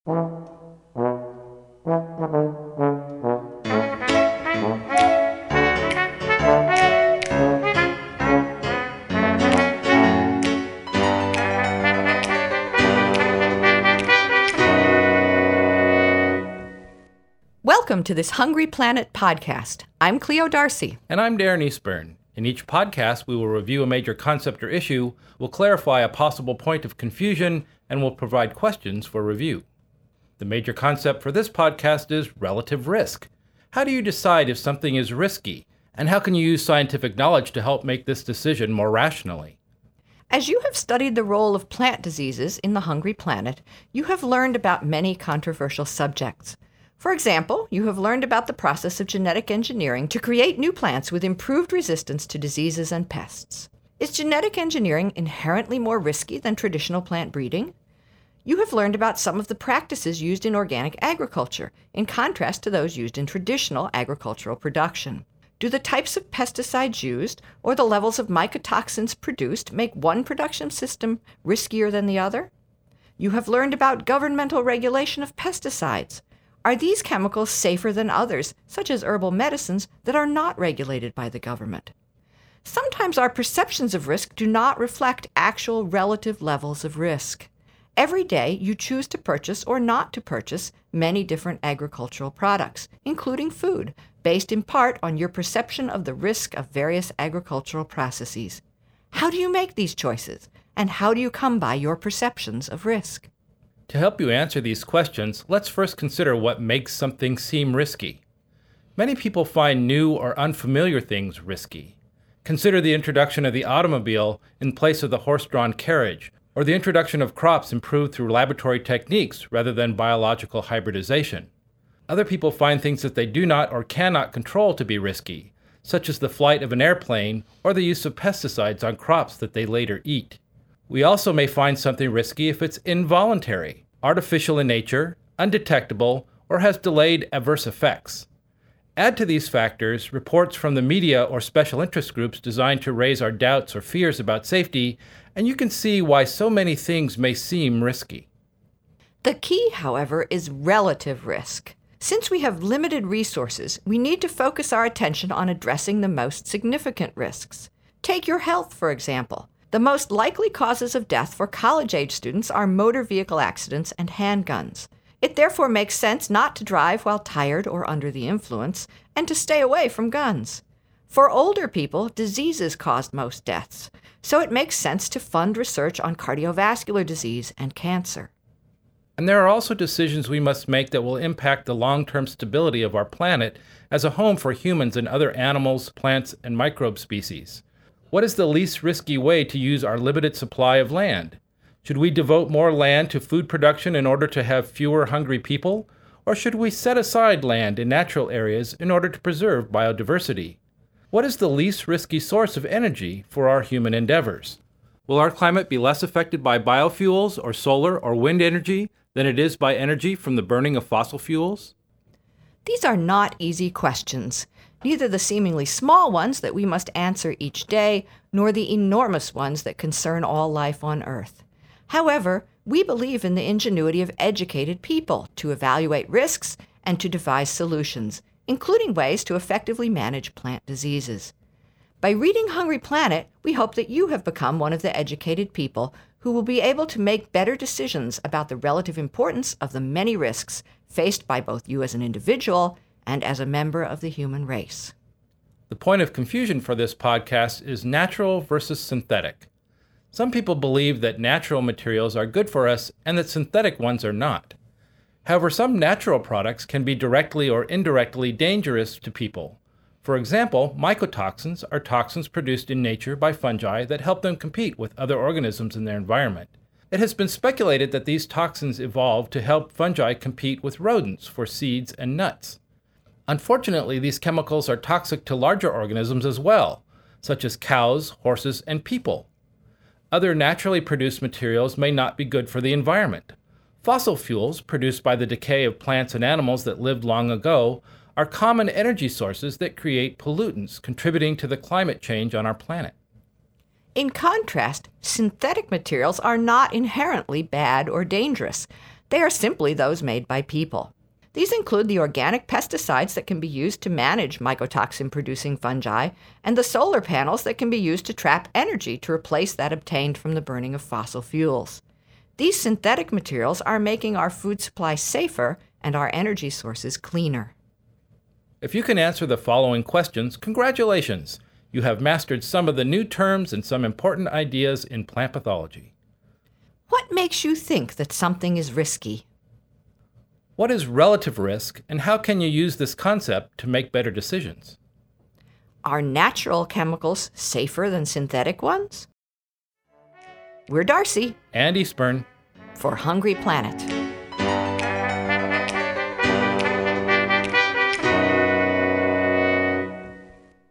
Welcome to this Hungry Planet podcast. I'm Cleo Darcy. And I'm Darren Eastburn. In each podcast, we will review a major concept or issue, will clarify a possible point of confusion, and will provide questions for review. The major concept for this podcast is relative risk. How do you decide if something is risky? And how can you use scientific knowledge to help make this decision more rationally? As you have studied the role of plant diseases in the Hungry Planet, you have learned about many controversial subjects. For example, you have learned about the process of genetic engineering to create new plants with improved resistance to diseases and pests. Is genetic engineering inherently more risky than traditional plant breeding? You have learned about some of the practices used in organic agriculture, in contrast to those used in traditional agricultural production. Do the types of pesticides used or the levels of mycotoxins produced make one production system riskier than the other? You have learned about governmental regulation of pesticides. Are these chemicals safer than others, such as herbal medicines, that are not regulated by the government? Sometimes our perceptions of risk do not reflect actual relative levels of risk. Every day, you choose to purchase or not to purchase many different agricultural products, including food, based in part on your perception of the risk of various agricultural processes. How do you make these choices, and how do you come by your perceptions of risk? To help you answer these questions, let's first consider what makes something seem risky. Many people find new or unfamiliar things risky. Consider the introduction of the automobile in place of the horse-drawn carriage, or the introduction of crops improved through laboratory techniques rather than biological hybridization. Other people find things that they do not or cannot control to be risky, such as the flight of an airplane or the use of pesticides on crops that they later eat. We also may find something risky if it's involuntary, artificial in nature, undetectable, or has delayed adverse effects. Add to these factors reports from the media or special interest groups designed to raise our doubts or fears about safety, and you can see why so many things may seem risky. The key, however, is relative risk. Since we have limited resources, we need to focus our attention on addressing the most significant risks. Take your health, for example. The most likely causes of death for college-age students are motor vehicle accidents and handguns. It therefore makes sense not to drive while tired or under the influence, and to stay away from guns. For older people, diseases cause most deaths, so it makes sense to fund research on cardiovascular disease and cancer. And there are also decisions we must make that will impact the long-term stability of our planet as a home for humans and other animals, plants, and microbe species. What is the least risky way to use our limited supply of land? Should we devote more land to food production in order to have fewer hungry people? Or should we set aside land in natural areas in order to preserve biodiversity? What is the least risky source of energy for our human endeavors? Will our climate be less affected by biofuels or solar or wind energy than it is by energy from the burning of fossil fuels? These are not easy questions. Neither the seemingly small ones that we must answer each day, nor the enormous ones that concern all life on Earth. However, we believe in the ingenuity of educated people to evaluate risks and to devise solutions, including ways to effectively manage plant diseases. By reading Hungry Planet, we hope that you have become one of the educated people who will be able to make better decisions about the relative importance of the many risks faced by both you as an individual and as a member of the human race. The point of confusion for this podcast is natural versus synthetic. Some people believe that natural materials are good for us and that synthetic ones are not. However, some natural products can be directly or indirectly dangerous to people. For example, mycotoxins are toxins produced in nature by fungi that help them compete with other organisms in their environment. It has been speculated that these toxins evolved to help fungi compete with rodents for seeds and nuts. Unfortunately, these chemicals are toxic to larger organisms as well, such as cows, horses, and people. Other naturally produced materials may not be good for the environment. Fossil fuels, produced by the decay of plants and animals that lived long ago, are common energy sources that create pollutants, contributing to the climate change on our planet. In contrast, synthetic materials are not inherently bad or dangerous. They are simply those made by people. These include the organic pesticides that can be used to manage mycotoxin-producing fungi and the solar panels that can be used to trap energy to replace that obtained from the burning of fossil fuels. These synthetic materials are making our food supply safer and our energy sources cleaner. If you can answer the following questions, congratulations! You have mastered some of the new terms and some important ideas in plant pathology. What makes you think that something is risky? What is relative risk, and how can you use this concept to make better decisions? Are natural chemicals safer than synthetic ones? We're Darcy And Eastburn. for Hungry Planet.